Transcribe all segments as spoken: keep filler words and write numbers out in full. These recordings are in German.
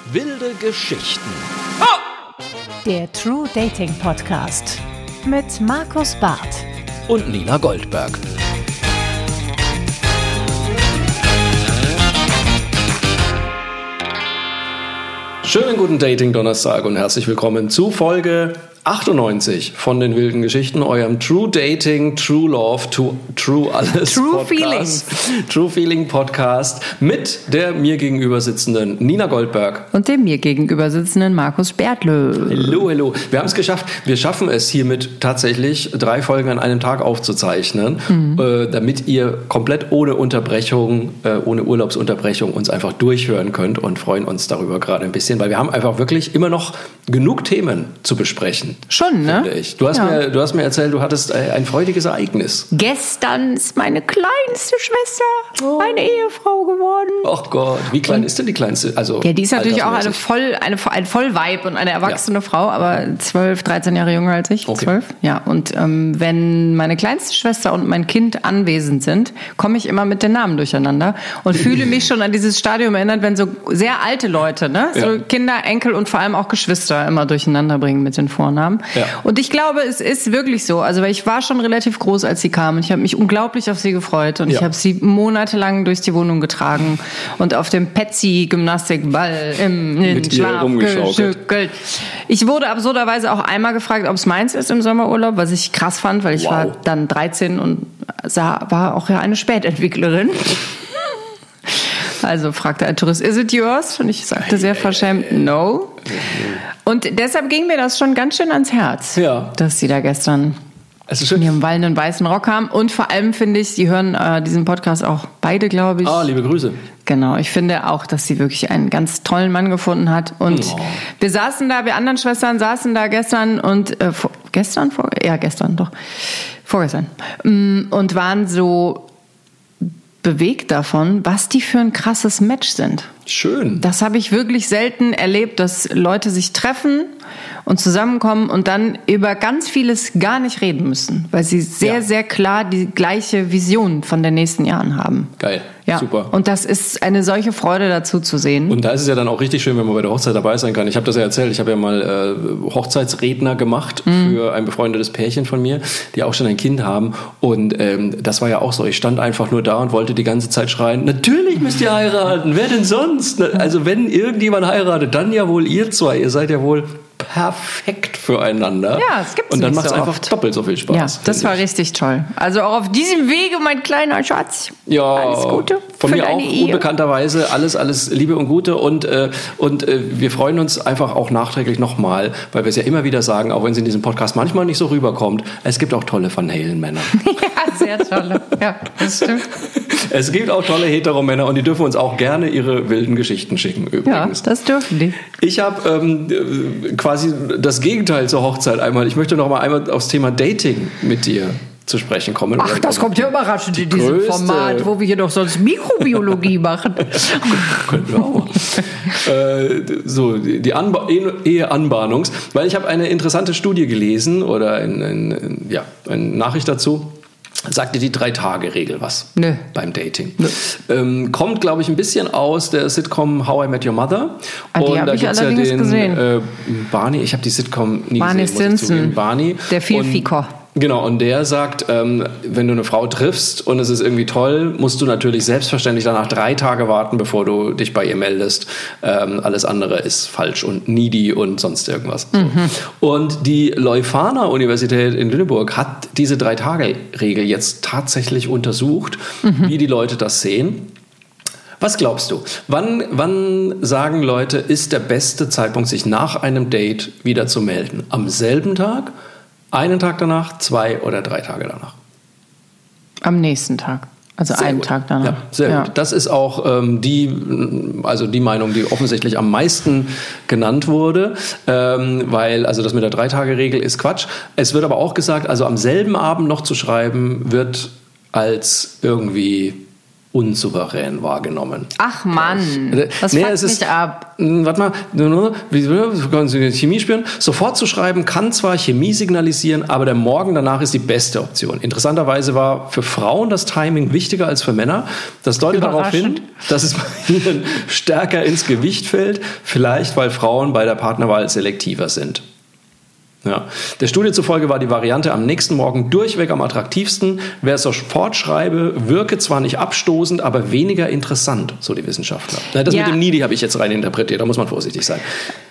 Wilde Geschichten. Der True Dating Podcast mit Markus Barth und Nina Goldberg. Schönen guten Dating-Donnerstag und herzlich willkommen zu Folge achtundneunzig von den wilden Geschichten, eurem True Dating, True Love, to, True Alles True Podcast. Feelings. True Feeling Podcast mit der mir gegenüber sitzenden Nina Goldberg. Und dem mir gegenüber sitzenden Markus Bertlö. Hallo, hallo. Wir haben es geschafft. Wir schaffen es hiermit tatsächlich, drei Folgen an einem Tag aufzuzeichnen, mhm. äh, damit ihr komplett ohne Unterbrechung, äh, ohne Urlaubsunterbrechung uns einfach durchhören könnt und freuen uns darüber gerade ein bisschen, weil wir haben einfach wirklich immer noch genug Themen zu besprechen. Schon, ne? Ich. Du, hast ja. mir, du hast mir erzählt, du hattest ein freudiges Ereignis. Gestern ist meine kleinste Schwester oh. eine Ehefrau geworden. Ach Gott, wie klein und ist denn die kleinste? Also ja, die ist natürlich auch eine voll, eine, ein Vollweib und eine erwachsene ja. Frau, aber zwölf, dreizehn Jahre jünger als ich. Okay. zwölf, ja. Und ähm, wenn meine kleinste Schwester und mein Kind anwesend sind, komme ich immer mit den Namen durcheinander und fühle mich schon an dieses Stadium erinnert, wenn so sehr alte Leute, ne, so ja. Kinder, Enkel und vor allem auch Geschwister immer durcheinander bringen mit den Vornamen. Ja. Und ich glaube, es ist wirklich so. Also, weil ich war schon relativ groß, als sie kam. Und ich habe mich unglaublich auf sie gefreut. Und ja. ich habe sie monatelang durch die Wohnung getragen und auf dem Petsy-Gymnastikball im mit ihr rumgeschaukelt. Ich wurde absurderweise auch einmal gefragt, ob es meins ist im Sommerurlaub, was ich krass fand, weil ich wow. war dann dreizehn und sah, war auch ja eine Spätentwicklerin. Also fragte ein Tourist, is it yours? Und ich sagte sehr verschämt, no. Und deshalb ging mir das schon ganz schön ans Herz, ja. dass sie da gestern in ihrem wallenden weißen Rock haben. Und vor allem finde ich, sie hören äh, diesen Podcast auch beide, glaube ich. Ah, liebe Grüße. Genau, ich finde auch, dass sie wirklich einen ganz tollen Mann gefunden hat. Und oh. wir saßen da, wir anderen Schwestern saßen da gestern und, äh, vor, gestern? Vor, ja, gestern, doch. Vorgestern. Und waren so bewegt davon, was die für ein krasses Match sind. Schön. Das habe ich wirklich selten erlebt, dass Leute sich treffen und zusammenkommen und dann über ganz vieles gar nicht reden müssen, weil sie sehr, ja. sehr klar die gleiche Vision von den nächsten Jahren haben. Geil. Ja. Super. Und das ist eine solche Freude, dazu zu sehen. Und da ist es ja dann auch richtig schön, wenn man bei der Hochzeit dabei sein kann. Ich habe das ja erzählt, ich habe ja mal äh, Hochzeitsredner gemacht mhm. für ein befreundetes Pärchen von mir, die auch schon ein Kind haben. Und ähm, das war ja auch so. Ich stand einfach nur da und wollte die ganze Zeit schreien, natürlich müsst ihr heiraten, wer denn sonst? Also wenn irgendjemand heiratet, dann ja wohl ihr zwei. Ihr seid ja wohl perfekt füreinander. Ja, es gibt's Und dann nicht macht es so einfach oft. doppelt so viel Spaß. Ja, das war richtig toll. Also auch auf diesem Wege, mein kleiner Schatz. Ja, alles Gute von für mir deine auch Ehe. Unbekannterweise alles, alles Liebe und Gute und, äh, und äh, wir freuen uns einfach auch nachträglich nochmal, weil wir es ja immer wieder sagen, auch wenn es in diesem Podcast manchmal nicht so rüberkommt, es gibt auch tolle Van Halen-Männer. Ja, sehr tolle. Ja, das stimmt. Es gibt auch tolle Hetero-Männer und die dürfen uns auch gerne ihre wilden Geschichten schicken übrigens. Ja, das dürfen die. Ich habe ähm, quasi das Gegenteil zur Hochzeit einmal. Ich möchte noch mal einmal aufs Thema Dating mit dir zu sprechen kommen. Ach, das kommt ja überraschend in diesem größte Format, wo wir hier doch sonst Mikrobiologie machen. Können wir auch. äh, so, die Anba- Eheanbahnungs. Weil ich habe eine interessante Studie gelesen oder ein, ein, ja, eine Nachricht dazu. Sagte die Drei-Tage-Regel was Nö. beim Dating. Nö. Ähm, kommt, glaube ich, ein bisschen aus der Sitcom How I Met Your Mother. Ah, die habe ich allerdings ja den, gesehen. Äh, Barney, ich habe die Sitcom nie Barney gesehen, muss ich zugeben. Barney. Der Vielfiker. Genau, und der sagt, ähm, wenn du eine Frau triffst und es ist irgendwie toll, musst du natürlich selbstverständlich danach drei Tage warten, bevor du dich bei ihr meldest. Ähm, alles andere ist falsch und needy und sonst irgendwas. Mhm. So. Und die Leuphana-Universität in Lüneburg hat diese Drei-Tage-Regel jetzt tatsächlich untersucht, mhm. wie die Leute das sehen. Was glaubst du? Wann, wann sagen Leute, ist der beste Zeitpunkt, sich nach einem Date wieder zu melden? Am selben Tag? Einen Tag danach, zwei oder drei Tage danach? Am nächsten Tag. Also sehr einen gut. Tag danach. Ja, sehr ja. gut. Das ist auch ähm, die, also die Meinung, die offensichtlich am meisten genannt wurde, ähm, weil also das mit der Drei-Tage-Regel ist Quatsch. Es wird aber auch gesagt, also am selben Abend noch zu schreiben, wird als irgendwie unsouverän wahrgenommen. Ach Mann, das nee, fuckt es ist, mich ab. Warte mal, wie können Sie Chemie spüren? Sofort zu schreiben kann zwar Chemie signalisieren, aber der Morgen danach ist die beste Option. Interessanterweise war für Frauen das Timing wichtiger als für Männer. Das deutet darauf hin, dass es bei ihnen stärker ins Gewicht fällt, vielleicht weil Frauen bei der Partnerwahl selektiver sind. Ja. Der Studie zufolge war die Variante am nächsten Morgen durchweg am attraktivsten. Wer sofort schreibe, wirke zwar nicht abstoßend, aber weniger interessant, so die Wissenschaftler. Das ja. mit dem Needy habe ich jetzt rein interpretiert, da muss man vorsichtig sein.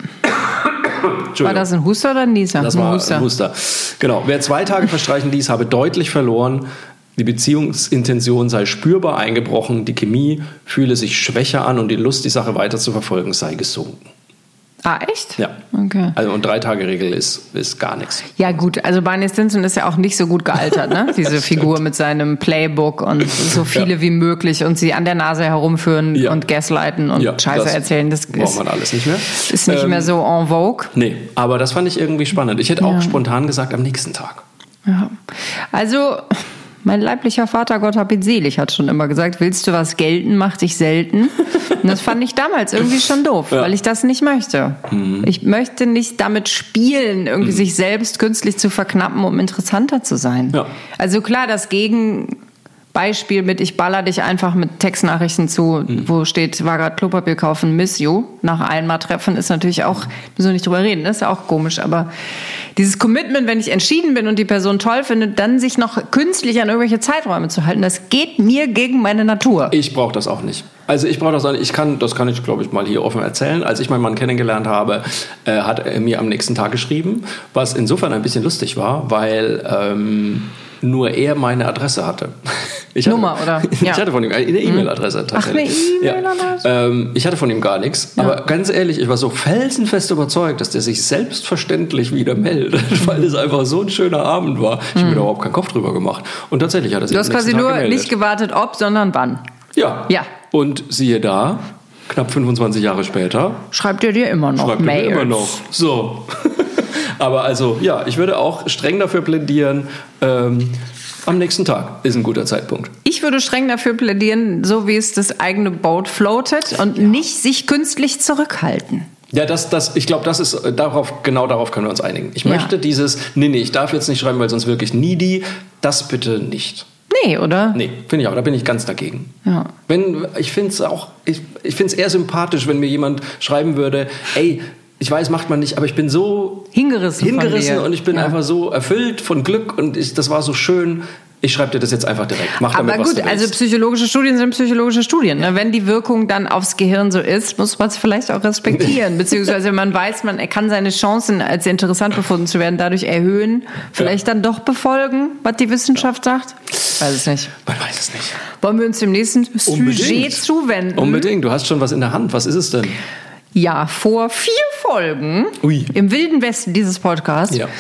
War das ein Huster oder ein Nieser? Das war ein Huster. ein Huster. Genau. Wer zwei Tage verstreichen ließ, habe deutlich verloren. Die Beziehungsintention sei spürbar eingebrochen, die Chemie fühle sich schwächer an und die Lust, die Sache weiter zu verfolgen, sei gesunken. Ah, echt? Ja. Okay. Also und Drei-Tage-Regel ist, ist gar nichts. Ja gut, also Barney Stinson ist ja auch nicht so gut gealtert, ne? Diese Figur mit seinem Playbook und so viele ja. wie möglich und sie an der Nase herumführen ja. und gaslighten und ja, Scheiße das erzählen. Das braucht man alles nicht mehr. Ist nicht ähm, mehr so en vogue. Nee, aber das fand ich irgendwie spannend. Ich hätte auch ja. spontan gesagt, am nächsten Tag. Ja. Also... Mein leiblicher Vater, Gott hab ihn selig, hat schon immer gesagt, willst du was gelten, mach dich selten. Und das fand ich damals irgendwie schon doof, ja. weil ich das nicht möchte. Mhm. Ich möchte nicht damit spielen, irgendwie mhm. sich selbst künstlich zu verknappen, um interessanter zu sein. Ja. Also klar, das Gegenbeispiel mit ich baller dich einfach mit Textnachrichten zu, mhm. wo steht, war gerade Klopapier kaufen, miss you, nach einmal treffen, ist natürlich auch, müssen wir nicht drüber reden, ist ja auch komisch, aber dieses Commitment, wenn ich entschieden bin und die Person toll finde, dann sich noch künstlich an irgendwelche Zeiträume zu halten, das geht mir gegen meine Natur. Ich brauche das auch nicht. Also ich brauche das auch nicht. Ich kann, das kann ich, glaube ich, mal hier offen erzählen. Als ich meinen Mann kennengelernt habe, äh, hat er mir am nächsten Tag geschrieben, was insofern ein bisschen lustig war, weil ähm, nur er meine Adresse hatte. Ich hatte, Nummer, oder? Ich ja. hatte von ihm eine E-Mail-Adresse tatsächlich. Ach, eine E-Mail-Adresse? Ja. Ähm, ich hatte von ihm gar nichts. Ja. Aber ganz ehrlich, ich war so felsenfest überzeugt, dass der sich selbstverständlich wieder meldet, mhm. weil es einfach so ein schöner Abend war. Ich mhm. habe mir da überhaupt keinen Kopf drüber gemacht. Und tatsächlich hat er sich Du hast quasi Tag nur gemeldet. Nicht gewartet, ob, sondern wann. Ja. Ja. Und siehe da, knapp fünfundzwanzig Jahre später. Schreibt er dir immer noch Schreibt er dir immer noch. So. Aber also, ja, ich würde auch streng dafür plädieren, ähm, am nächsten Tag ist ein guter Zeitpunkt. Ich würde streng dafür plädieren, so wie es das eigene Boot floatet und ja. nicht sich künstlich zurückhalten. Ja, das, das, ich glaube, das ist darauf, genau darauf können wir uns einigen. Ich ja. möchte dieses, nee, nee, ich darf jetzt nicht schreiben, weil sonst wirklich needy, das bitte nicht. Nee, oder? Nee, finde ich auch, da bin ich ganz dagegen. Ja. Wenn, ich finde es auch, ich, ich finde es eher sympathisch, wenn mir jemand schreiben würde, ey, ich weiß, macht man nicht, aber ich bin so hingerissen, hingerissen und ich bin ja. einfach so erfüllt von Glück und ich, das war so schön. Ich schreibe dir das jetzt einfach direkt. Mach damit, aber gut, was du also psychologische Studien sind psychologische Studien. Ne? Wenn die Wirkung dann aufs Gehirn so ist, muss man es vielleicht auch respektieren. Beziehungsweise man weiß, man kann seine Chancen, als interessant befunden zu werden, dadurch erhöhen. Vielleicht ja. dann doch befolgen, was die Wissenschaft ja. sagt. Ich weiß es nicht. Man weiß es nicht. Wollen wir uns dem nächsten Unbedingt. Sujet zuwenden? Unbedingt. Du hast schon was in der Hand. Was ist es denn? Ja, vor vier Folgen Ui. im Wilden Westen dieses Podcasts ja.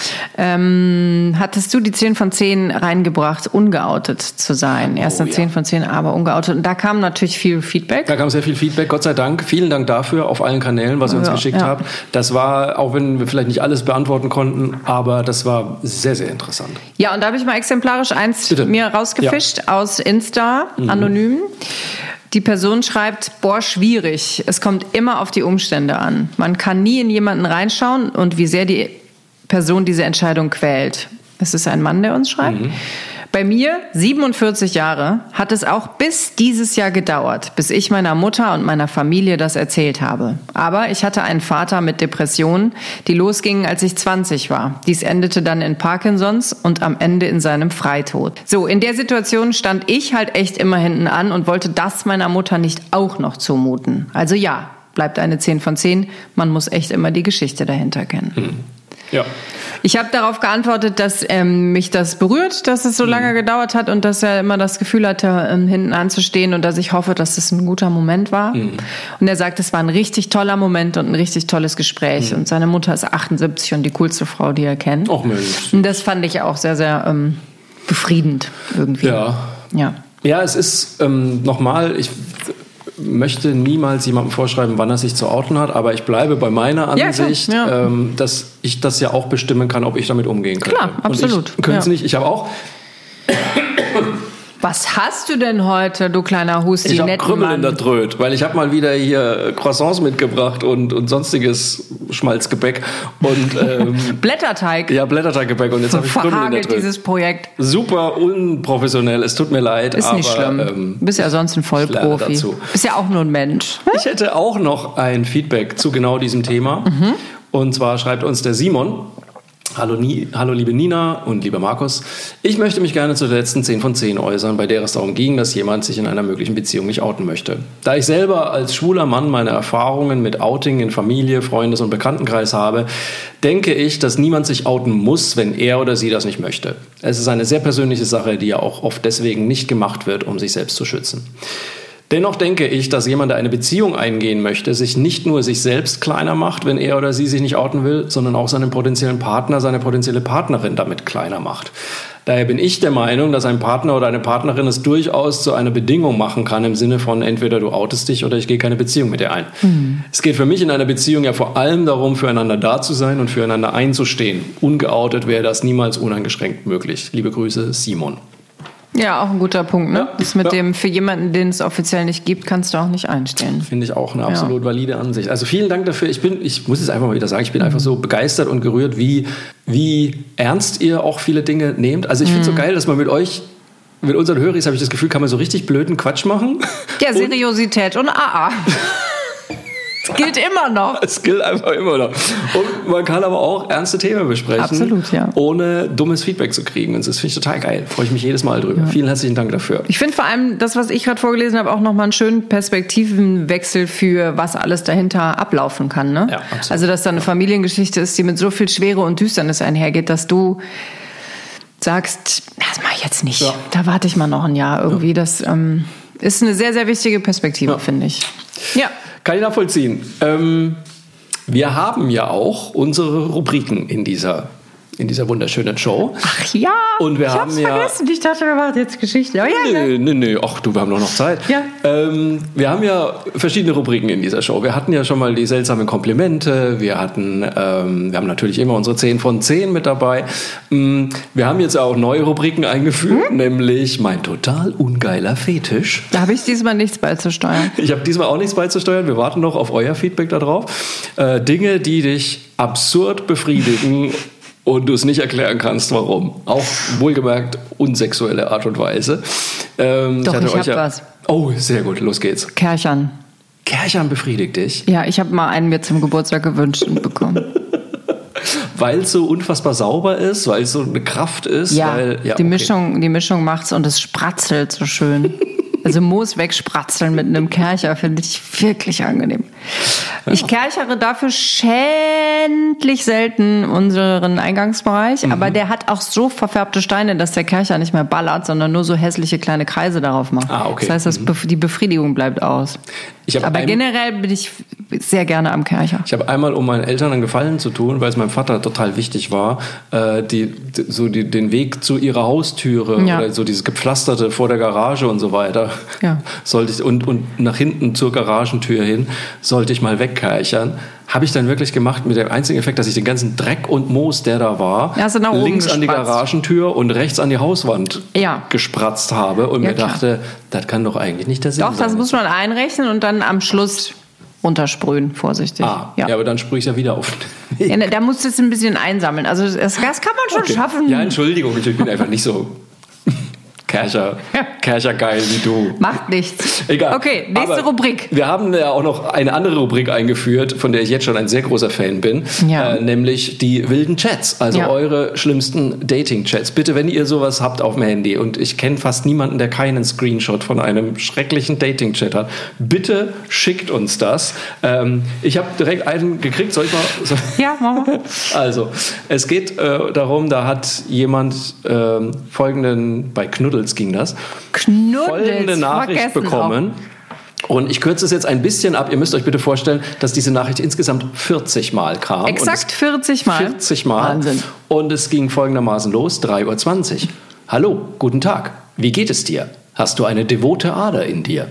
ähm, hattest du die zehn von zehn reingebracht, ungeoutet zu sein. Erst eine oh, zehn ja. von zehn, aber ungeoutet. Und da kam natürlich viel Feedback. Da kam sehr viel Feedback, Gott sei Dank. Vielen Dank dafür auf allen Kanälen, was ihr uns ja, geschickt ja. habt. Das war, auch wenn wir vielleicht nicht alles beantworten konnten, aber das war sehr, sehr interessant. Ja, und da habe ich mal exemplarisch eins Bitte. mir rausgefischt ja. aus Insta, mhm. anonym. Die Person schreibt, boah, schwierig. Es kommt immer auf die Umstände an. Man kann nie in jemanden reinschauen und wie sehr die Person diese Entscheidung quält. Es ist ein Mann, der uns schreibt. Mhm. Bei mir, siebenundvierzig Jahre, hat es auch bis dieses Jahr gedauert, bis ich meiner Mutter und meiner Familie das erzählt habe. Aber ich hatte einen Vater mit Depressionen, die losgingen, als ich zwanzig war. Dies endete dann in Parkinsons und am Ende in seinem Freitod. So, in der Situation stand ich halt echt immer hinten an und wollte das meiner Mutter nicht auch noch zumuten. Also ja, bleibt eine zehn von zehn. Man muss echt immer die Geschichte dahinter kennen. Hm. Ja. Ich habe darauf geantwortet, dass ähm, mich das berührt, dass es so lange gedauert hat und dass er immer das Gefühl hatte, ähm, hinten anzustehen und dass ich hoffe, dass es ein guter Moment war. Mhm. Und er sagt, es war ein richtig toller Moment und ein richtig tolles Gespräch. Mhm. Und seine Mutter ist achtundsiebzig und die coolste Frau, die er kennt. Och Mensch. Und das fand ich auch sehr, sehr ähm, befriedend irgendwie. Ja. Ja, ja es ist ähm, nochmal, ich möchte niemals jemandem vorschreiben, wann er sich zu outen hat, aber ich bleibe bei meiner Ansicht, ja, ja. ähm, dass ich das ja auch bestimmen kann, ob ich damit umgehen kann. Klar, absolut. Und ich könnte es ja. nicht. Ich habe auch Was hast du denn heute, du kleiner Husti? Ich habe Krümmel in der Tröd, weil ich habe mal wieder hier Croissants mitgebracht und, und sonstiges Schmalzgebäck. Und, ähm, Blätterteig. Ja, Blätterteiggebäck. Und jetzt habe ich Krümmel in der Tröd. Dieses Projekt. Super unprofessionell, es tut mir leid. Ist aber, nicht schlimm. Ähm, du bist ja sonst ein Vollprofi. Bist ja auch nur ein Mensch. Ich hätte auch noch ein Feedback zu genau diesem Thema. Mhm. Und zwar schreibt uns der Simon. Hallo, Ni- Hallo liebe Nina und lieber Markus. Ich möchte mich gerne zu der letzten zehn von zehn äußern, bei der es darum ging, dass jemand sich in einer möglichen Beziehung nicht outen möchte. Da ich selber als schwuler Mann meine Erfahrungen mit Outing in Familie, Freundes- und Bekanntenkreis habe, denke ich, dass niemand sich outen muss, wenn er oder sie das nicht möchte. Es ist eine sehr persönliche Sache, die ja auch oft deswegen nicht gemacht wird, um sich selbst zu schützen. Dennoch denke ich, dass jemand, der eine Beziehung eingehen möchte, sich nicht nur sich selbst kleiner macht, wenn er oder sie sich nicht outen will, sondern auch seinen potenziellen Partner, seine potenzielle Partnerin damit kleiner macht. Daher bin ich der Meinung, dass ein Partner oder eine Partnerin es durchaus zu einer Bedingung machen kann, im Sinne von entweder du outest dich oder ich gehe keine Beziehung mit dir ein. Mhm. Es geht für mich in einer Beziehung ja vor allem darum, füreinander da zu sein und füreinander einzustehen. Ungeoutet wäre das niemals uneingeschränkt möglich. Liebe Grüße, Simon. Ja, auch ein guter Punkt, ne? Ja, das mit ja. dem, für jemanden, den es offiziell nicht gibt, kannst du auch nicht einstehen. Finde ich auch eine absolut ja. valide Ansicht. Also vielen Dank dafür. Ich bin, ich muss es einfach mal wieder sagen, ich bin mhm. einfach so begeistert und gerührt, wie, wie ernst ihr auch viele Dinge nehmt. Also ich finde es mhm. so geil, dass man mit euch, mit unseren Höris, habe ich das Gefühl, kann man so richtig blöden Quatsch machen. Ja, Seriosität und, und A A. Es gilt immer noch. Es gilt einfach immer noch. Und man kann aber auch ernste Themen besprechen, Absolut, ja. ohne dummes Feedback zu kriegen. Und das finde ich total geil. Freue ich mich jedes Mal drüber. Ja. Vielen herzlichen Dank dafür. Ich finde vor allem das, was ich gerade vorgelesen habe, auch nochmal einen schönen Perspektivenwechsel für was alles dahinter ablaufen kann. Ne? Ja, absolut. Also, dass da eine Familiengeschichte ist, die mit so viel Schwere und Düsternis einhergeht, dass du sagst, das mache ich jetzt nicht. Ja. Da warte ich mal noch ein Jahr irgendwie. Ja. Das ähm, ist eine sehr, sehr wichtige Perspektive, ja. finde ich. Ja. Kann ich nachvollziehen. Ähm, wir haben ja auch unsere Rubriken in dieser, in dieser wunderschönen Show. Ach ja, und wir ich haben hab's ja, vergessen. Ich dachte, wir machen jetzt Geschichte. Oh, ja, nee, nee, nee, ach du, wir haben doch noch Zeit. Ja. Ähm, wir haben ja verschiedene Rubriken in dieser Show. Wir hatten ja schon mal die seltsamen Komplimente. Wir hatten, ähm, wir haben natürlich immer unsere zehn von zehn mit dabei. Wir haben jetzt auch neue Rubriken eingeführt, hm? nämlich mein total ungeiler Fetisch. Da habe ich diesmal nichts beizusteuern. Ich habe diesmal auch nichts beizusteuern. Wir warten noch auf euer Feedback darauf. Äh, Dinge, die dich absurd befriedigen und du es nicht erklären kannst, warum. Auch wohlgemerkt unsexuelle Art und Weise. Ähm, Doch, ich, ich euch hab ja, was. Oh, sehr gut, los geht's. Kerchern. Kerchern befriedigt dich? Ja, ich habe mal einen mir zum Geburtstag gewünscht und bekommen. Weil es so unfassbar sauber ist, weil es so eine Kraft ist? Ja, weil, ja die, okay. Mischung, die Mischung macht's und es spratzelt so schön. Also Moos wegspratzeln mit einem Kercher finde ich wirklich angenehm. Ja. Ich kerchere dafür schändlich selten unseren Eingangsbereich, mhm. aber der hat auch so verfärbte Steine, dass der Kercher nicht mehr ballert, sondern nur so hässliche kleine Kreise darauf macht. Ah, okay. Das heißt, das mhm. die Befriedigung bleibt aus. Ich aber generell bin ich sehr gerne am Kercher. Ich habe einmal, um meinen Eltern einen Gefallen zu tun, weil es meinem Vater total wichtig war, äh, die, so die, den Weg zu ihrer Haustüre ja. oder so dieses Gepflasterte vor der Garage und so weiter, ja. sollte ich, und, und nach hinten zur Garagentür hin, sollte ich mal wegkerchern. Habe ich dann wirklich gemacht mit dem einzigen Effekt, dass ich den ganzen Dreck und Moos, der da war, ja, links an die Garagentür und rechts an die Hauswand ja. gespratzt habe und ja, mir klar. dachte, das kann doch eigentlich nicht der Sinn doch, sein. Doch, das muss man einrechnen und dann am Schluss runtersprühen, vorsichtig. Ah, ja. ja, aber dann sprühe ich ja wieder auf. Ja, da musst du jetzt ein bisschen einsammeln. Also das, das kann man schon okay. schaffen. Ja, Entschuldigung, ich bin einfach nicht so Kercher, Kercher geil wie du. Macht nichts. Egal. Okay, nächste Aber Rubrik. Wir haben ja auch noch eine andere Rubrik eingeführt, von der ich jetzt schon ein sehr großer Fan bin, ja. äh, nämlich die wilden Chats, also ja. eure schlimmsten Dating-Chats. Bitte, wenn ihr sowas habt auf dem Handy, und ich kenne fast niemanden, der keinen Screenshot von einem schrecklichen Dating-Chat hat, bitte schickt uns das. Ähm, ich habe direkt einen gekriegt, soll ich mal? Soll ja, machen wir. Also, es geht äh, darum, da hat jemand äh, folgenden, bei Knuddels ging das, Knuddels, folgende Nachricht bekommen. Auch. Und ich kürze es jetzt ein bisschen ab. Ihr müsst euch bitte vorstellen, dass diese Nachricht insgesamt vierzig Mal kam. Exakt vierzig Mal? vierzig Mal. Wahnsinn. Und es ging folgendermaßen los, drei Uhr zwanzig. Hallo, guten Tag. Wie geht es dir? Hast du eine devote Ader in dir?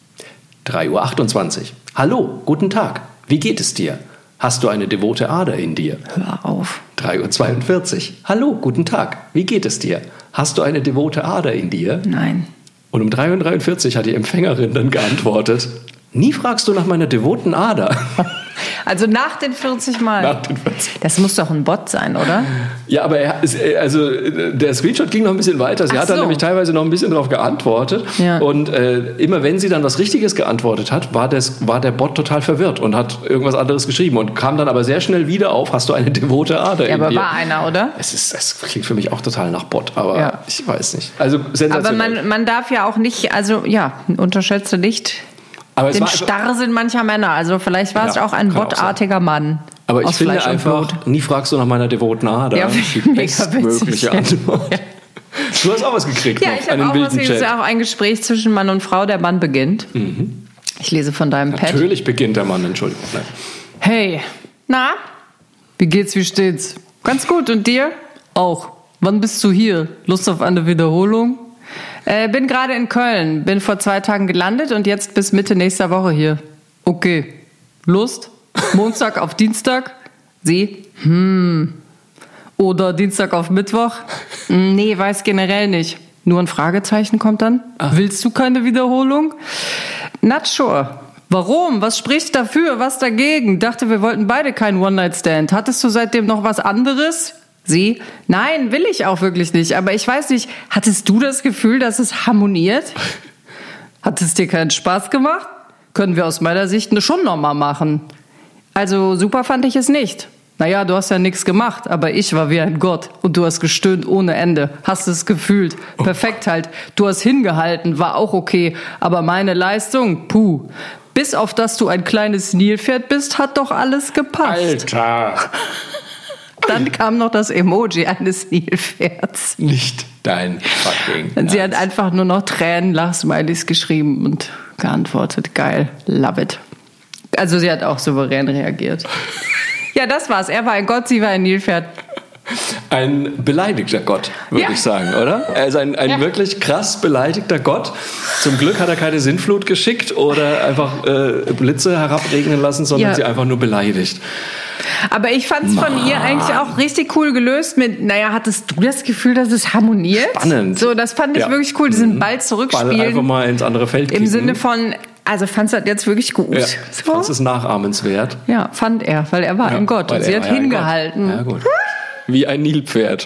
drei Uhr achtundzwanzig. Hallo, guten Tag. Wie geht es dir? Hast du eine devote Ader in dir? Hör auf. drei Uhr zweiundvierzig. Hallo, guten Tag. Wie geht es dir? Hast du eine devote Ader in dir? Nein. Und um drei Uhr dreiundvierzig hat die Empfängerin dann geantwortet, nie fragst du nach meiner devoten Ader. Also nach den vierzig Mal. Nach den vierzig. Das muss doch ein Bot sein, oder? Ja, aber er, also der Screenshot ging noch ein bisschen weiter. Sie Ach hat so. dann nämlich teilweise noch ein bisschen darauf geantwortet. Ja. Und äh, immer wenn sie dann was Richtiges geantwortet hat, war, das, war der Bot total verwirrt und hat irgendwas anderes geschrieben und kam dann aber sehr schnell wieder auf, hast du eine devote Ader Ja, in aber dir? war einer, oder? Es, ist, es klingt für mich auch total nach Bot, aber Ja. ich weiß nicht. Also Aber sensationell. man, man darf ja auch nicht, also ja, unterschätze nicht Aber es den war einfach- Starrsinn mancher Männer. Also vielleicht war es Ja, auch ein kann auch botartiger Mann. Aber ich aus finde Fleisch und einfach, Blut. nie fragst du nach meiner devoten Ader. Ja, die mega bestmögliche witzig. Antwort. Du hast auch was gekriegt, Ja, noch, ich habe einen auch was, wilden es Chat. ist ja auch ein Gespräch zwischen Mann und Frau, der Mann beginnt. Ich lese von deinem Pad. Natürlich beginnt der Mann, Entschuldigung. Nein. Hey, na, wie geht's, wie steht's? Ganz gut, und dir? Auch. Wann bist du hier? Lust auf eine Wiederholung? Äh, bin gerade in Köln, bin vor zwei Tagen gelandet und jetzt bis Mitte nächster Woche hier. Okay. Lust? Montag auf Dienstag? Sie? Hm. Oder Dienstag auf Mittwoch? Nee, weiß generell nicht. Nur ein Fragezeichen kommt dann. Ach. Willst du keine Wiederholung? Not sure. Warum? Was spricht dafür? Was dagegen? Dachte, wir wollten beide keinen One-Night-Stand. Hattest du seitdem noch was anderes? Sie? Nein, will ich auch wirklich nicht. Aber ich weiß nicht, hattest du das Gefühl, dass es harmoniert? Hat es dir keinen Spaß gemacht? Können wir aus meiner Sicht schon nochmal machen. Also super fand ich es nicht. Naja, du hast ja nichts gemacht, aber ich war wie ein Gott und du hast gestöhnt ohne Ende, hast es gefühlt, perfekt halt. Du hast hingehalten, war auch okay, aber meine Leistung, puh. Bis auf dass du ein kleines Nilpferd bist, hat doch alles gepasst. Alter! Dann kam noch das Emoji eines Nilpferds. Nicht dein fucking Und sie hat Ernst. einfach nur noch Tränen, Lachsmilies geschrieben und geantwortet. Geil, love it. Also sie hat auch souverän reagiert. Ja, das war's. Er war ein Gott, sie war ein Nilpferd. Ein beleidigter Gott, würde Ja. ich sagen, oder? Er ist ein, ein Ja. wirklich krass beleidigter Gott. Zum Glück hat er keine Sintflut geschickt oder einfach äh, Blitze herabregnen lassen, sondern Ja. sie einfach nur beleidigt. Aber ich fand's von ihr eigentlich auch richtig cool gelöst mit, naja, hattest du das Gefühl, dass es harmoniert? Spannend. So, das fand ich Ja. wirklich cool, diesen Ball Ball einfach zurückspielen. mal ins andere Feld Im kicken. Sinne von, also fand's das jetzt wirklich gut. Ja, So. fandst es nachahmenswert. Ja, fand er, weil er war Ja, ein Gott weil und sie er hat war ja ein hingehalten. Gott. Ja, gut. Wie ein Nilpferd.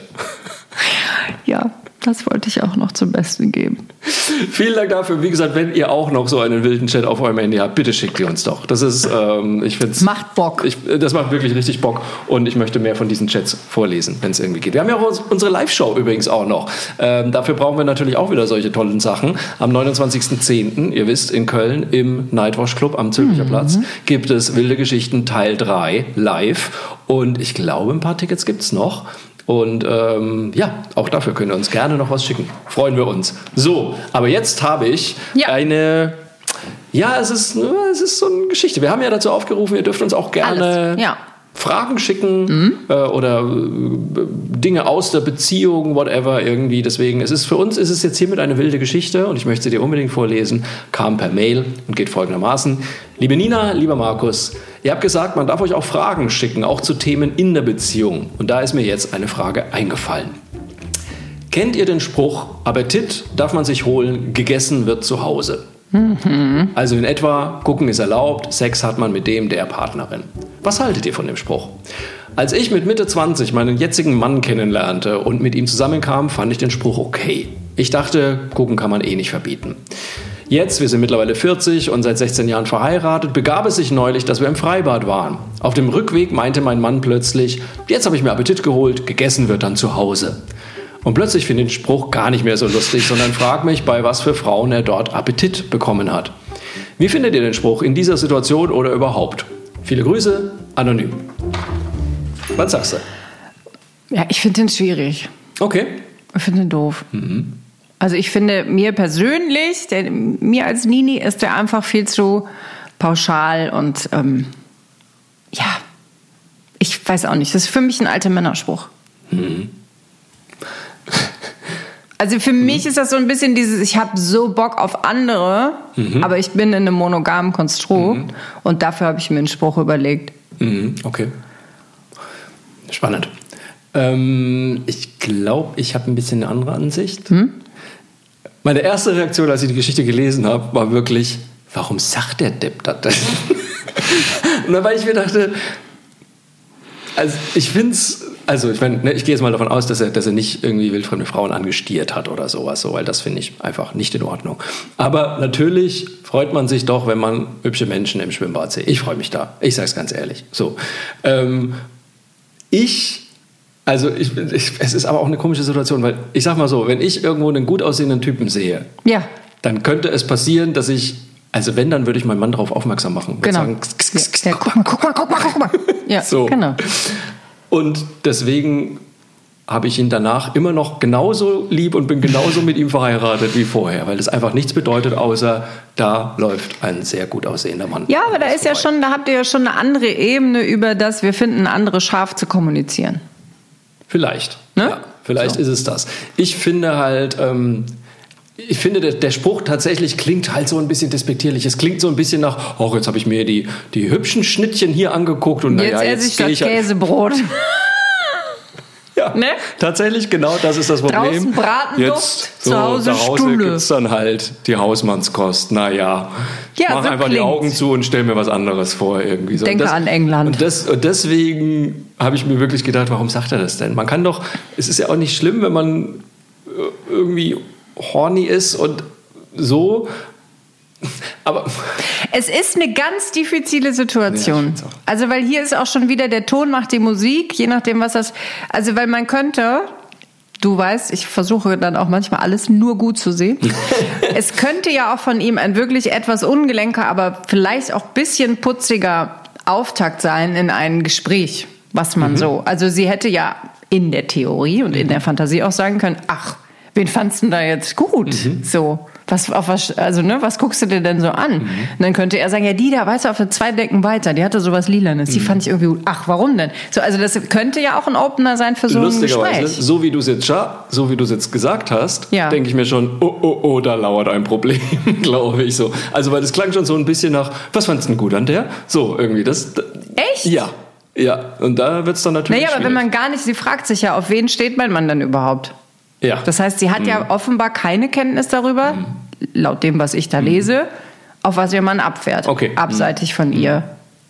Ja, das wollte ich auch noch zum Besten geben. Vielen Dank dafür. Wie gesagt, wenn ihr auch noch so einen wilden Chat auf eurem Handy habt, bitte schickt ihr uns doch. Das ist, ähm, ich finde Macht Bock. Ich, das macht wirklich richtig Bock und ich möchte mehr von diesen Chats vorlesen, wenn es irgendwie geht. Wir haben ja auch unsere Live-Show übrigens auch noch. Ähm, dafür brauchen wir natürlich auch wieder solche tollen Sachen. Am neunundzwanzigsten zehnten, ihr wisst, in Köln im Nightwash Club am Zülpicher Platz gibt es Wilde Geschichten Teil drei live und ich glaube, ein paar Tickets gibt es noch. Und ähm, ja, auch dafür könnt ihr uns gerne noch was schicken. Freuen wir uns. So, aber jetzt habe ich Ja. eine... Ja, es ist, es ist so eine Geschichte. Wir haben ja dazu aufgerufen, ihr dürft uns auch gerne Alles, ja. Fragen schicken äh, oder äh, Dinge aus der Beziehung, whatever irgendwie. Deswegen, es ist für uns ist es jetzt hiermit eine wilde Geschichte und ich möchte sie dir unbedingt vorlesen. Kam per Mail und geht folgendermaßen. Liebe Nina, lieber Markus, ihr habt gesagt, man darf euch auch Fragen schicken, auch zu Themen in der Beziehung. Und da ist mir jetzt eine Frage eingefallen. Kennt ihr den Spruch, Appetit darf man sich holen, gegessen wird zu Hause? Also in etwa, gucken ist erlaubt, Sex hat man mit dem der Partnerin. Was haltet ihr von dem Spruch? Als ich mit Mitte zwanzig meinen jetzigen Mann kennenlernte und mit ihm zusammenkam, fand ich den Spruch okay. Ich dachte, gucken kann man eh nicht verbieten. Jetzt, wir sind mittlerweile vierzig und seit sechzehn Jahren verheiratet, begab es sich neulich, dass wir im Freibad waren. Auf dem Rückweg meinte mein Mann plötzlich, jetzt habe ich mir Appetit geholt, gegessen wird dann zu Hause. Und plötzlich finde ich den Spruch gar nicht mehr so lustig, sondern frage mich, bei was für Frauen er dort Appetit bekommen hat. Wie findet ihr den Spruch in dieser Situation oder überhaupt? Viele Grüße, anonym. Was sagst du? Ja, ich finde den schwierig. Okay. Ich finde den doof. Also ich finde, mir persönlich, der, mir als Nini ist der einfach viel zu pauschal und ähm, ja, ich weiß auch nicht. Das ist für mich ein alter Männerspruch. Mhm. Also für mhm. mich ist das so ein bisschen dieses, ich habe so Bock auf andere, mhm. aber ich bin in einem monogamen Konstrukt mhm. und dafür habe ich mir einen Spruch überlegt. Mhm. Okay. Spannend. Ähm, ich glaube, ich habe ein bisschen eine andere Ansicht. Hm? Meine erste Reaktion, als ich die Geschichte gelesen habe, war wirklich, warum sagt der Depp das denn? Und dann, weil ich mir dachte, also ich finde es, also ich meine, ne, ich gehe jetzt mal davon aus, dass er, dass er nicht irgendwie wildfremde Frauen angestiert hat oder sowas, so, weil das finde ich einfach nicht in Ordnung. Aber natürlich freut man sich doch, wenn man hübsche Menschen im Schwimmbad sieht. Ich freue mich da, ich sage es ganz ehrlich. So, ähm, ich, also ich, ich, es ist aber auch eine komische Situation, weil ich sag mal so, wenn ich irgendwo einen gut aussehenden Typen sehe, ja. dann könnte es passieren, dass ich Also wenn, dann würde ich meinen Mann darauf aufmerksam machen. Genau. Sagen, ja, ja, guck mal, guck mal, guck mal, guck mal. Ja, so. Genau. Und deswegen habe ich ihn danach immer noch genauso lieb und bin genauso mit ihm verheiratet wie vorher, weil das einfach nichts bedeutet, außer da läuft ein sehr gut aussehender Mann. Ja, aber da ist ja schon, da habt ihr ja schon eine andere Ebene, über das wir finden, andere scharf zu kommunizieren. Vielleicht. Ne? Ja, vielleicht so. ist es das. Ich finde halt... Ähm, Ich finde, der, der Spruch tatsächlich klingt halt so ein bisschen despektierlich. Es klingt so ein bisschen nach, oh, jetzt habe ich mir die, die hübschen Schnittchen hier angeguckt und jetzt naja, esse jetzt ich gehe das ich Käsebrot. Ja, ne? Tatsächlich, genau das ist das Problem. Draußen Bratenduft, jetzt, so, zu Hause zu Hause Stulle. gibt es dann halt die Hausmannskost. Naja, ja, mach so einfach klingt's. die Augen zu und stell mir was anderes vor. Irgendwie so. Denke und das, an England. Und, das, und deswegen habe ich mir wirklich gedacht, warum sagt er das denn? Man kann doch, es ist ja auch nicht schlimm, wenn man irgendwie horny ist und so, aber... Es ist eine ganz diffizile Situation. Ja, also, weil hier ist auch schon wieder, der Ton macht die Musik, je nachdem, was das... Also, weil man könnte... Du weißt, ich versuche dann auch manchmal alles nur gut zu sehen. Es könnte ja auch von ihm ein wirklich etwas ungelenker, aber vielleicht auch ein bisschen putziger Auftakt sein in ein Gespräch, was man mhm. so... Also, sie hätte ja in der Theorie und mhm. in der Fantasie auch sagen können, ach, wen fandst du da jetzt gut? Mhm. So, was, auf was, also, ne, was guckst du dir denn so an? Mhm. Und dann könnte er sagen, ja, die da, weißt du, auf der zwei Decken weiter, die hatte sowas Lilanes, mhm. die fand ich irgendwie gut. Ach, warum denn? So, also, das könnte ja auch ein Opener sein für so ein Gespräch. So wie du es jetzt, so wie du es jetzt gesagt hast, ja. denke ich mir schon, oh, oh, oh, da lauert ein Problem, glaube ich so. Also, weil das klang schon so ein bisschen nach, was fandst du denn gut an der? So, irgendwie, das. Echt? Ja. Ja, und da wird es dann natürlich. Naja, aber wenn man gar nicht, sie fragt sich ja, auf wen steht mein Mann denn überhaupt? Ja. Das heißt, sie hat mhm. ja offenbar keine Kenntnis darüber, mhm. laut dem, was ich da mhm. lese, auf was ihr Mann abfährt. Okay. Abseitig mhm. von ihr.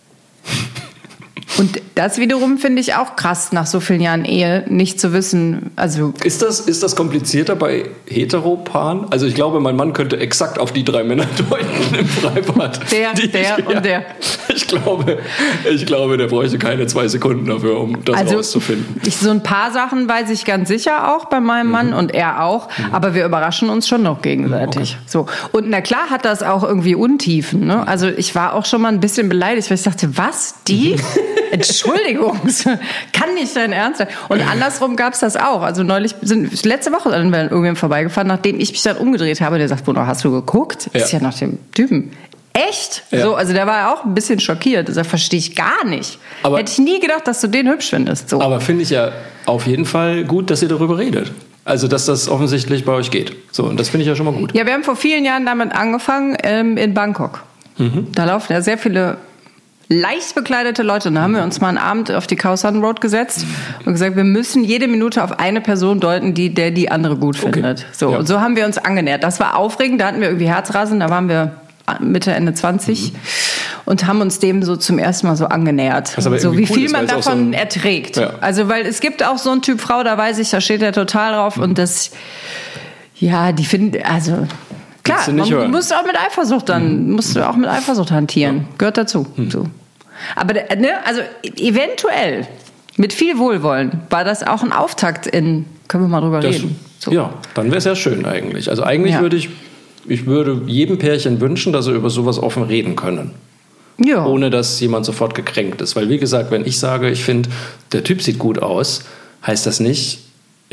Und das wiederum finde ich auch krass, nach so vielen Jahren Ehe nicht zu wissen. Also ist das, ist das komplizierter bei Heteropaaren? Also ich glaube, mein Mann könnte exakt auf die drei Männer deuten im Freibad. Der, die, der ja, und der. Ich glaube, ich glaube, der bräuchte keine zwei Sekunden dafür, um das also, rauszufinden. Ich, so ein paar Sachen weiß ich ganz sicher auch bei meinem Mann mhm. und er auch. Mhm. Aber wir überraschen uns schon noch gegenseitig. Okay. So. Und na klar hat das auch irgendwie Untiefen. Ne? Also ich war auch schon mal ein bisschen beleidigt, weil ich dachte, was, die? Entschuldigung, kann nicht dein Ernst sein. Und andersrum gab es das auch. Also neulich, sind, letzte Woche sind wir irgendwann vorbeigefahren, nachdem ich mich dann umgedreht habe. Der sagt, Bruno, hast du geguckt? Ja. Ist ja nach dem Typen. Echt? Ja. So, also der war ja auch ein bisschen schockiert. Das verstehe ich gar nicht. Aber hätte ich nie gedacht, dass du den hübsch findest. So. Aber finde ich ja auf jeden Fall gut, dass ihr darüber redet. Also, dass das offensichtlich bei euch geht. So, und das finde ich ja schon mal gut. Ja, wir haben vor vielen Jahren damit angefangen, ähm, in Bangkok. Mhm. Da laufen ja sehr viele leicht bekleidete Leute. Und da haben wir uns mal einen Abend auf die Khao San Road gesetzt und gesagt, wir müssen jede Minute auf eine Person deuten, die der die andere gut findet. Okay. So, ja. Und so haben wir uns angenähert. Das war aufregend, da hatten wir irgendwie Herzrasen, da waren wir Mitte, Ende zwanzig mhm. und haben uns dem so zum ersten Mal so angenähert. So wie cool viel ist, man davon so ein, erträgt. Ja. Also, weil es gibt auch so einen Typ Frau, da weiß ich, da steht er total drauf mhm. und das, ja, die finden, also klar, man hören. muss auch mit Eifersucht dann, mhm. musst du auch mit Eifersucht hantieren. Ja. Gehört dazu. Mhm. So. Aber, ne, also eventuell, mit viel Wohlwollen, war das auch ein Auftakt in, können wir mal drüber das, reden. So. Ja, dann wäre es ja schön eigentlich. Also eigentlich ja. würde ich, ich würde jedem Pärchen wünschen, dass sie über sowas offen reden können. Ja. Ohne dass jemand sofort gekränkt ist. Weil wie gesagt, wenn ich sage, ich finde, der Typ sieht gut aus, heißt das nicht,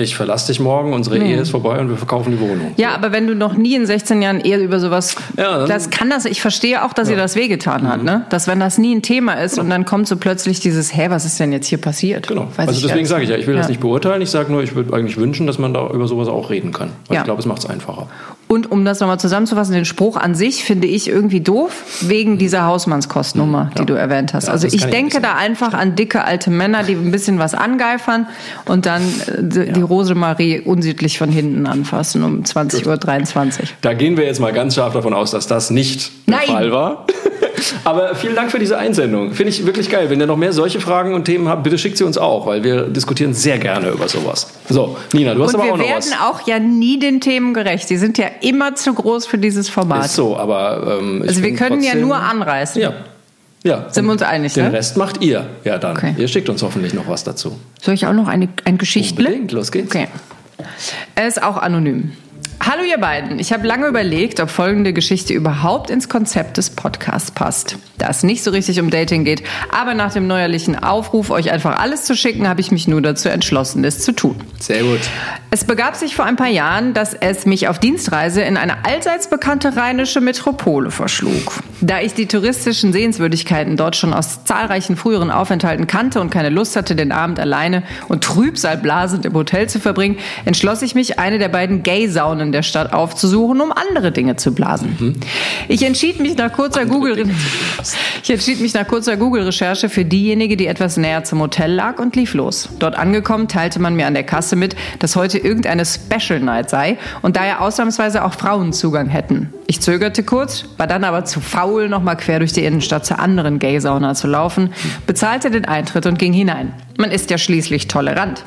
Ich verlasse dich morgen, unsere nee. Ehe ist vorbei und wir verkaufen die Wohnung. Ja, so. Aber wenn du noch nie in sechzehn Jahren Ehe über sowas... Ja, das kann das... Ich verstehe auch, dass ja. ihr das wehgetan mhm. hat, ne? Dass wenn das nie ein Thema ist genau. und dann kommt so plötzlich dieses, hä, was ist denn jetzt hier passiert? Genau. Weiß also deswegen sage ich ja, ich will ja. das nicht beurteilen. Ich sage nur, ich würde eigentlich wünschen, dass man da über sowas auch reden kann. Weil ja. ich glaube, es macht es einfacher. Und um das nochmal zusammenzufassen, den Spruch an sich finde ich irgendwie doof, wegen dieser Hausmannskostnummer, ja. die du erwähnt hast. Ja, also ich denke ich da einfach an dicke alte Männer, die ein bisschen was angeifern und dann die, ja. die Rosemarie unsittlich von hinten anfassen um zwanzig Uhr dreiundzwanzig. Da gehen wir jetzt mal ganz scharf davon aus, dass das nicht der Nein. Fall war. Aber vielen Dank für diese Einsendung. Finde ich wirklich geil. Wenn ihr noch mehr solche Fragen und Themen habt, bitte schickt sie uns auch, weil wir diskutieren sehr gerne über sowas. So, Nina, du hast und aber auch noch was. Und wir werden auch ja nie den Themen gerecht. Die sind ja immer zu groß für dieses Format. Ist so, aber ähm, ich also wir können trotzdem, ja nur anreißen. Ja. Ja, sind wir uns einig, den ne? Den Rest macht ihr. Ja, dann. Okay. Ihr schickt uns hoffentlich noch was dazu. Soll ich auch noch eine, ein Geschichtle? Unbedingt, los geht's. Okay. Er ist auch anonym. Hallo ihr beiden, ich habe lange überlegt, ob folgende Geschichte überhaupt ins Konzept des Podcasts passt. Da es nicht so richtig um Dating geht, aber nach dem neuerlichen Aufruf, euch einfach alles zu schicken, habe ich mich nur dazu entschlossen, es zu tun. Sehr gut. Es begab sich vor ein paar Jahren, dass es mich auf Dienstreise in eine allseits bekannte rheinische Metropole verschlug. Da ich die touristischen Sehenswürdigkeiten dort schon aus zahlreichen früheren Aufenthalten kannte und keine Lust hatte, den Abend alleine und trübsalblasend im Hotel zu verbringen, entschloss ich mich, eine der beiden Gay-Saunen der Stadt aufzusuchen, um andere Dinge zu blasen. Mhm. Ich entschied mich nach kurzer Google Ich entschied mich nach kurzer Google-Recherche für diejenige, die etwas näher zum Hotel lag und lief los. Dort angekommen, teilte man mir an der Kasse mit, dass heute irgendeine Special Night sei und daher ausnahmsweise auch Frauen Zugang hätten. Ich zögerte kurz, war dann aber zu faul, nochmal quer durch die Innenstadt zur anderen Gay-Sauna zu laufen, bezahlte den Eintritt und ging hinein. Man ist ja schließlich tolerant.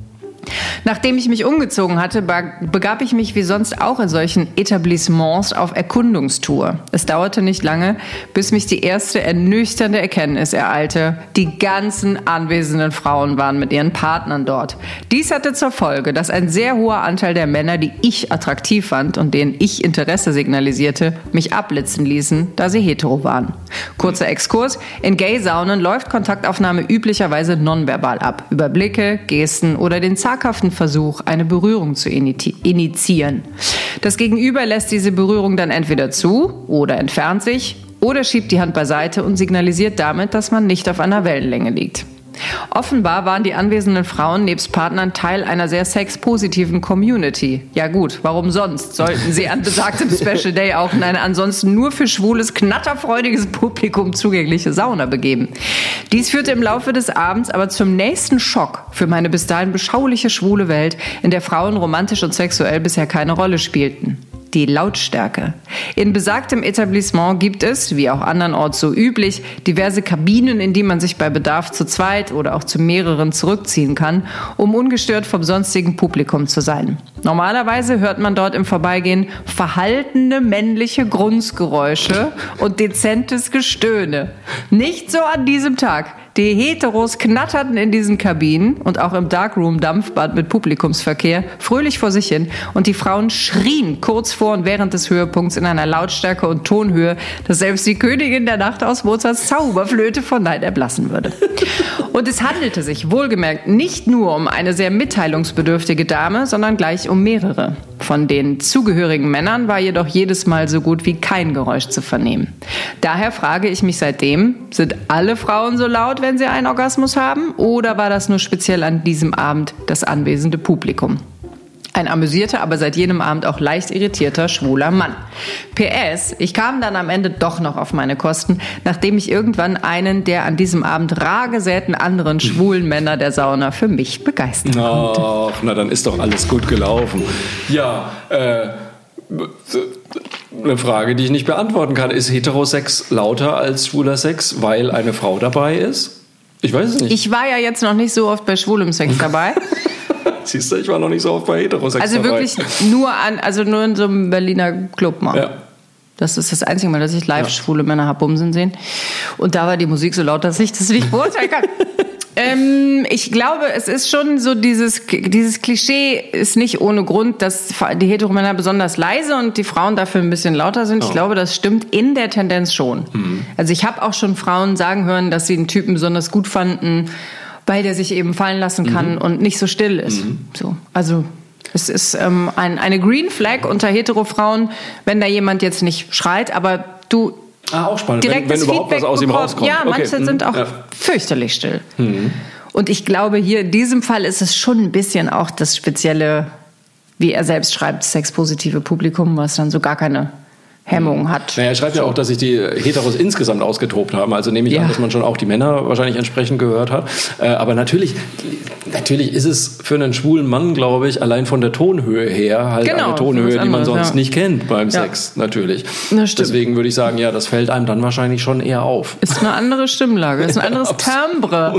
Nachdem ich mich umgezogen hatte, begab ich mich wie sonst auch in solchen Etablissements auf Erkundungstour. Es dauerte nicht lange, bis mich die erste ernüchternde Erkenntnis ereilte. Die ganzen anwesenden Frauen waren mit ihren Partnern dort. Dies hatte zur Folge, dass ein sehr hoher Anteil der Männer, die ich attraktiv fand und denen ich Interesse signalisierte, mich abblitzen ließen, da sie hetero waren. Kurzer Exkurs: In Gay-Saunen läuft Kontaktaufnahme üblicherweise nonverbal ab, über Blicke, Gesten oder den zaghaften Versuch, eine Berührung zu initiieren. Das Gegenüber lässt diese Berührung dann entweder zu oder entfernt sich oder schiebt die Hand beiseite und signalisiert damit, dass man nicht auf einer Wellenlänge liegt. Offenbar waren die anwesenden Frauen nebst Partnern Teil einer sehr sexpositiven Community. Ja gut, warum sonst sollten sie an besagtem Special Day auch in eine ansonsten nur für schwules, knatterfreudiges Publikum zugängliche Sauna begeben. Dies führte im Laufe des Abends aber zum nächsten Schock für meine bis dahin beschauliche schwule Welt, in der Frauen romantisch und sexuell bisher keine Rolle spielten. Die Lautstärke. In besagtem Etablissement gibt es, wie auch andernorts so üblich, diverse Kabinen, in die man sich bei Bedarf zu zweit oder auch zu mehreren zurückziehen kann, um ungestört vom sonstigen Publikum zu sein. Normalerweise hört man dort im Vorbeigehen verhaltene männliche Grunzgeräusche und dezentes Gestöhne. Nicht so an diesem Tag. Die Heteros knatterten in diesen Kabinen und auch im Darkroom-Dampfbad mit Publikumsverkehr fröhlich vor sich hin und die Frauen schrien kurz vor und während des Höhepunkts in einer Lautstärke und Tonhöhe, dass selbst die Königin der Nacht aus Mozarts Zauberflöte vor Neid erblassen würde. Und es handelte sich wohlgemerkt nicht nur um eine sehr mitteilungsbedürftige Dame, sondern gleich um mehrere. Von den zugehörigen Männern war jedoch jedes Mal so gut wie kein Geräusch zu vernehmen. Daher frage ich mich seitdem, sind alle Frauen so laut, wenn sie einen Orgasmus haben, oder war das nur speziell an diesem Abend das anwesende Publikum? Ein amüsierter, aber seit jenem Abend auch leicht irritierter, schwuler Mann. P S, ich kam dann am Ende doch noch auf meine Kosten, nachdem ich irgendwann einen der an diesem Abend rar gesäten anderen schwulen Männer der Sauna für mich begeistern konnte. Ach, na dann ist doch alles gut gelaufen. Ja, äh... eine Frage, die ich nicht beantworten kann. Ist Heterosex lauter als schwuler Sex, weil eine Frau dabei ist? Ich weiß es nicht. Ich war ja jetzt noch nicht so oft bei schwulem Sex dabei. Siehst du, ich war noch nicht so oft bei Heterosex also dabei. Also wirklich nur an, also nur in so einem Berliner Club mal. Ja. Das ist das einzige Mal, dass ich live ja. schwule Männer hab bumsen sehen. Und da war die Musik so laut, dass ich das nicht beurteilen kann. ähm, ich glaube, es ist schon so dieses, dieses Klischee ist nicht ohne Grund, dass die Heteromänner besonders leise und die Frauen dafür ein bisschen lauter sind. Oh. Ich glaube, das stimmt in der Tendenz schon. Mhm. Also ich habe auch schon Frauen sagen hören, dass sie einen Typen besonders gut fanden, Weil der sich eben fallen lassen kann mhm. und nicht so still ist. Mhm. So, also es ist ähm, ein, eine Green Flag unter Hetero-Frauen, wenn da jemand jetzt nicht schreit, aber du ah, auch spannend. direkt wenn, wenn überhaupt Feedback was aus ihm bekommst. rauskommt. Ja, okay. manche mhm. sind auch ja. fürchterlich still. Mhm. Und ich glaube, hier in diesem Fall ist es schon ein bisschen auch das spezielle, wie er selbst schreibt, sexpositive Publikum, was dann so gar keine Hemmung hat. Naja, er schreibt ja auch, dass sich die Heteros insgesamt ausgetobt haben. Also nehme ich ja. an, dass man schon auch die Männer wahrscheinlich entsprechend gehört hat. Äh, aber natürlich, natürlich ist es für einen schwulen Mann, glaube ich, allein von der Tonhöhe her halt genau, eine Tonhöhe, die man sonst ja. nicht kennt beim ja. Sex, natürlich. Deswegen würde ich sagen, ja, das fällt einem dann wahrscheinlich schon eher auf. Ist eine andere Stimmlage, ist ein anderes Timbre.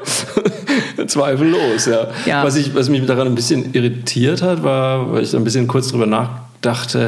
Zweifellos, ja. ja. Was, ich, was mich daran ein bisschen irritiert hat, war, weil ich da ein bisschen kurz drüber nachdachte,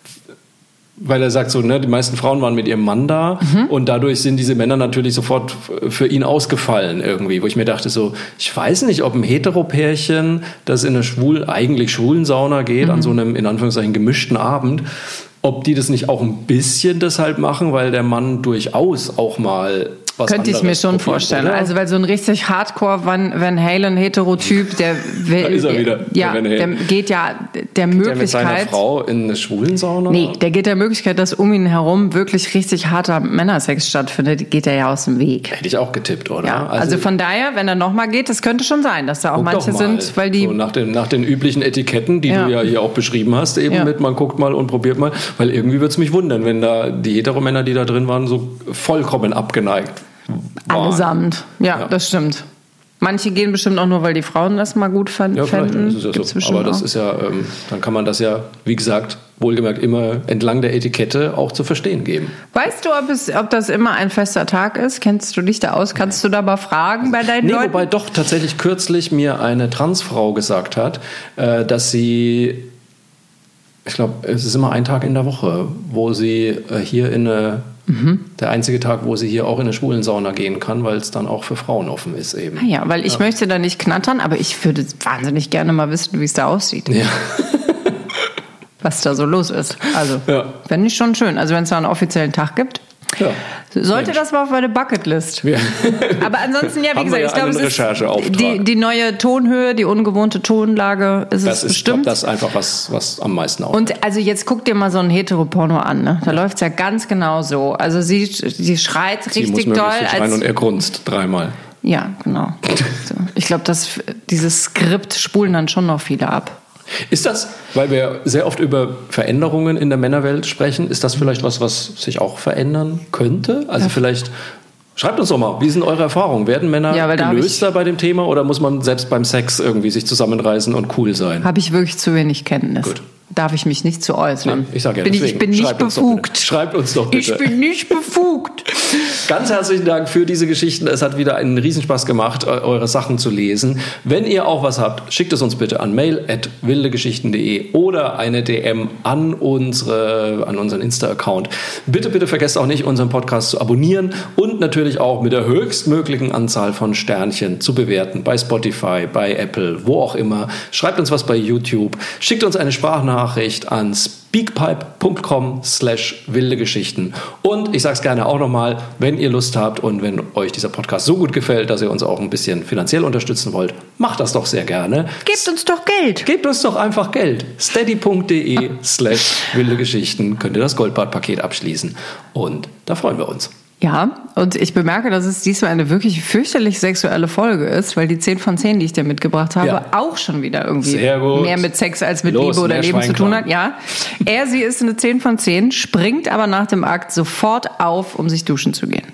weil er sagt so, ne, die meisten Frauen waren mit ihrem Mann da mhm. und dadurch sind diese Männer natürlich sofort für ihn ausgefallen irgendwie, wo ich mir dachte so, ich weiß nicht, ob ein Heteropärchen, das in eine schwul, eigentlich schwulen Sauna geht, mhm. an so einem, in Anführungszeichen, gemischten Abend, ob die das nicht auch ein bisschen deshalb machen, weil der Mann durchaus auch mal was Könnte ich mir schon vorstellen. Oder? Also weil so ein richtig Hardcore Van, Van Halen Heterotyp, der will, da ist er wieder. Ja, der, der geht ja der geht Möglichkeit. Der mit seiner Frau in eine Schwulensauna? Nee, der geht der Möglichkeit, dass um ihn herum wirklich richtig harter Männersex stattfindet, geht er ja aus dem Weg. Hätte ich auch getippt, oder? Ja, also, also von daher, wenn er nochmal geht, das könnte schon sein, dass da auch manche sind, weil die so nach den nach den üblichen Etiketten, die ja. du ja hier auch beschrieben hast, eben ja. mit man guckt mal und probiert mal, weil irgendwie würde es mich wundern, wenn da die Heteromänner, die da drin waren, so vollkommen abgeneigt. Allesamt, ja, ja, das stimmt. Manche gehen bestimmt auch nur, weil die Frauen das mal gut fanden. Ja, fänden. Das ist ja so. Aber das auch. ist ja, ähm, dann kann man das ja, wie gesagt, wohlgemerkt immer entlang der Etikette auch zu verstehen geben. Weißt du, ob, es, ob das immer ein fester Tag ist? Kennst du dich da aus? Kannst du da mal fragen bei deinen nee, Leuten? Wobei doch tatsächlich kürzlich mir eine Transfrau gesagt hat, äh, dass sie, ich glaube, es ist immer ein Tag in der Woche, wo sie äh, hier in eine Mhm. der einzige Tag, wo sie hier auch in eine Schwulensauna gehen kann, weil es dann auch für Frauen offen ist eben. Ah ja, weil ich ja. möchte da nicht knattern, aber ich würde wahnsinnig gerne mal wissen, wie es da aussieht. Ja. Was da so los ist. Also, ja. fände ich schon schön. Also wenn es da einen offiziellen Tag gibt. Ja. Sollte Mensch. Das mal auf meine Bucketlist. Ja. Aber ansonsten, ja, wie gesagt, ich glaube, es ist die, die neue Tonhöhe, die ungewohnte Tonlage ist das es bestimmt. Das ist einfach was, was am meisten auffällt. Und also jetzt guck dir mal so ein Heteroporno an, ne? Da ja. läuft es ja ganz genau so. Also sie, sie schreit sie richtig doll. Sie schreien und er grunzt dreimal. Ja, genau. So. Ich glaube, dieses Skript spulen dann schon noch viele ab. Ist das, weil wir sehr oft über Veränderungen in der Männerwelt sprechen, ist das vielleicht was, was sich auch verändern könnte? Also ja. vielleicht, schreibt uns doch mal, wie sind eure Erfahrungen? Werden Männer ja, gelöster bei dem Thema oder muss man selbst beim Sex irgendwie sich zusammenreißen und cool sein? Habe ich wirklich zu wenig Kenntnis. Gut. Darf ich mich nicht zu äußern? Nee, ich sage ja, bin deswegen. Ich bin nicht befugt. Schreibt uns doch bitte. Ich bin nicht befugt. Ganz herzlichen Dank für diese Geschichten. Es hat wieder einen Riesenspaß gemacht, eure Sachen zu lesen. Wenn ihr auch was habt, schickt es uns bitte an mail at wildegeschichten punkt de oder eine D M an, unsere, an unseren Insta-Account. Bitte, bitte vergesst auch nicht, unseren Podcast zu abonnieren und natürlich auch mit der höchstmöglichen Anzahl von Sternchen zu bewerten. Bei Spotify, bei Apple, wo auch immer. Schreibt uns was bei YouTube. Schickt uns eine Sprachnachricht an speakpipe.com slash wilde Geschichten. Und ich sage es gerne auch nochmal, wenn ihr Lust habt und wenn euch dieser Podcast so gut gefällt, dass ihr uns auch ein bisschen finanziell unterstützen wollt, macht das doch sehr gerne. Gebt uns doch Geld. Gebt uns doch einfach Geld. steady.de slash wilde Geschichten könnt ihr das Goldbart-Paket abschließen. Und da freuen wir uns. Ja, und ich bemerke, dass es diesmal eine wirklich fürchterlich sexuelle Folge ist, weil die zehn von zehn, die ich dir mitgebracht habe, ja. auch schon wieder irgendwie mehr mit Sex als mit Los, Liebe oder Leben zu tun hat. Ja, er, sie ist eine zehn von zehn, springt aber nach dem Akt sofort auf, um sich duschen zu gehen.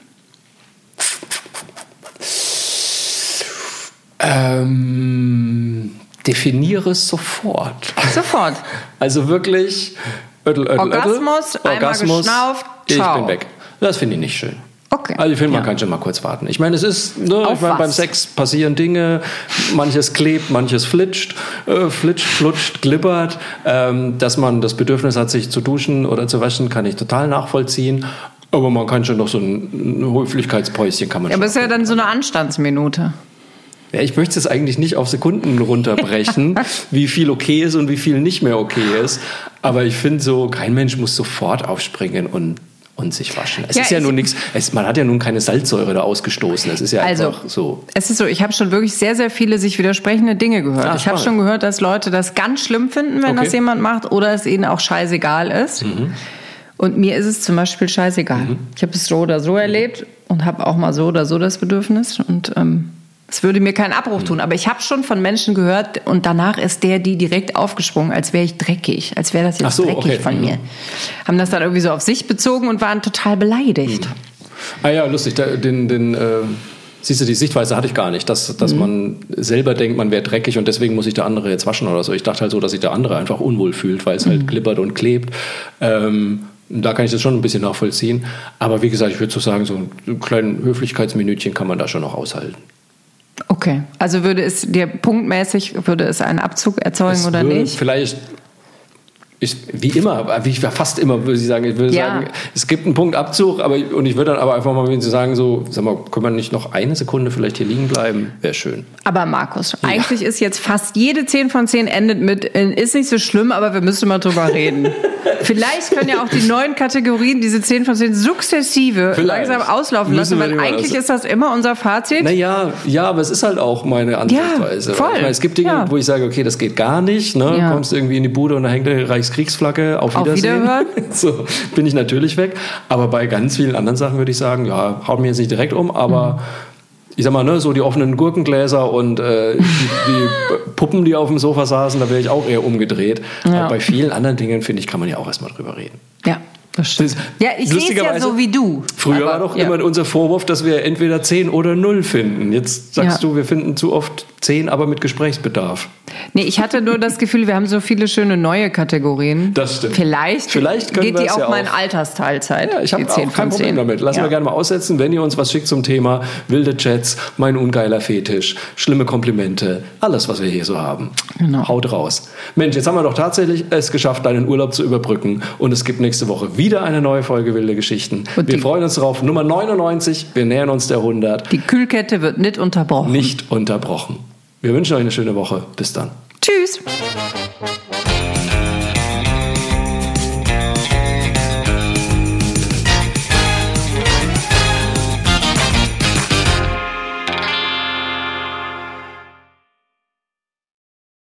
Ähm, definiere sofort. Sofort. Also wirklich ödel, ödel, Orgasmus, ödel. einmal Orgasmus, geschnauft, ciao. Ich bin weg. Das finde ich nicht schön. Okay. Also ich finde, man ja. kann schon mal kurz warten. Ich meine, es ist, ne, ich meine, beim Sex passieren Dinge, manches klebt, manches flitscht, äh, flitscht, flutscht, glibbert. Ähm, dass man das Bedürfnis hat, sich zu duschen oder zu waschen, kann ich total nachvollziehen. Aber man kann schon noch so ein, ein Höflichkeitspäuschen kann man ja, schon. Aber es ist ja dann so eine Anstandsminute. Ja, ich möchte es eigentlich nicht auf Sekunden runterbrechen, wie viel okay ist und wie viel nicht mehr okay ist. Aber ich finde so, kein Mensch muss sofort aufspringen und und sich waschen. Es ja, ist ja nun nichts, man hat ja nun keine Salzsäure da ausgestoßen. Es ist ja also, einfach so. Es ist so, ich habe schon wirklich sehr, sehr viele sich widersprechende Dinge gehört. Ah, ich habe schon gehört, dass Leute das ganz schlimm finden, wenn okay. das jemand macht, oder es ihnen auch scheißegal ist. Mhm. Und mir ist es zum Beispiel scheißegal. Mhm. Ich habe es so oder so erlebt und habe auch mal so oder so das Bedürfnis. Und ähm, es würde mir keinen Abbruch mhm. tun. Aber ich habe schon von Menschen gehört und danach ist der, die direkt aufgesprungen, als wäre ich dreckig. Als wäre das jetzt so, dreckig okay. von mir. Haben das dann irgendwie so auf sich bezogen und waren total beleidigt. Mhm. Ah ja, lustig. Den, den, äh, siehst du, die Sichtweise hatte ich gar nicht. Dass, dass mhm. man selber denkt, man wäre dreckig und deswegen muss sich der andere jetzt waschen oder so. Ich dachte halt so, dass sich der andere einfach unwohl fühlt, weil es mhm. halt klippert und klebt. Ähm, Da kann ich das schon ein bisschen nachvollziehen. Aber wie gesagt, ich würde so sagen, so ein kleines Höflichkeitsminütchen kann man da schon noch aushalten. Okay, also würde es dir punktmäßig, würde es einen Abzug erzeugen es oder nicht? Vielleicht, ich, wie immer, wie fast immer würde ich sagen, ich würde ja. sagen, es gibt einen Punktabzug, aber und ich würde dann aber einfach mal, wenn Sie sagen, so, sag mal, können wir nicht noch eine Sekunde vielleicht hier liegen bleiben? Wäre schön. Aber Markus, ja. eigentlich ist jetzt fast jede zehn von zehn endet mit, ist nicht so schlimm, aber wir müssen mal drüber reden. Vielleicht können ja auch die neuen Kategorien diese zehn von zehn sukzessive Vielleicht. langsam auslaufen lassen, weil eigentlich ist das immer unser Fazit. Naja, ja, aber es ist halt auch meine Ansichtweise. Ja, voll. Ich meine, es gibt Dinge, ja. wo ich sage, okay, das geht gar nicht. Ne? Ja. Du kommst irgendwie in die Bude und da hängt eine Reichskriegsflagge, auf Wiedersehen. Auf so bin ich natürlich weg. Aber bei ganz vielen anderen Sachen würde ich sagen, ja, haut mir jetzt nicht direkt um, aber... Mhm. Ich sag mal, ne, so die offenen Gurkengläser und äh, die, die Puppen, die auf dem Sofa saßen, da wäre ich auch eher umgedreht. Ja. Aber bei vielen anderen Dingen, finde ich, kann man ja auch erstmal drüber reden. Ja, das stimmt. Ja, ich sehe es ja so wie du. Früher aber, war doch ja. immer unser Vorwurf, dass wir entweder zehn oder null finden. Jetzt sagst ja. du, wir finden zu oft zehn, aber mit Gesprächsbedarf. Nee, ich hatte nur das Gefühl, wir haben so viele schöne neue Kategorien. Das stimmt. Vielleicht, Vielleicht geht die auch ja mal in Altersteilzeit. Ja, ich habe auch kein Problem damit. Lassen ja. wir gerne mal aussetzen, wenn ihr uns was schickt zum Thema wilde Chats, mein ungeiler Fetisch, schlimme Komplimente, alles, was wir hier so haben. Genau. Haut raus. Mensch, jetzt haben wir doch tatsächlich es geschafft, deinen Urlaub zu überbrücken und es gibt nächste Woche wieder eine neue Folge Wilde Geschichten. Und wir freuen uns drauf. Nummer neunundneunzig, wir nähern uns der hundert. Die Kühlkette wird nicht unterbrochen. Nicht unterbrochen. Wir wünschen euch eine schöne Woche. Bis dann. Tschüss.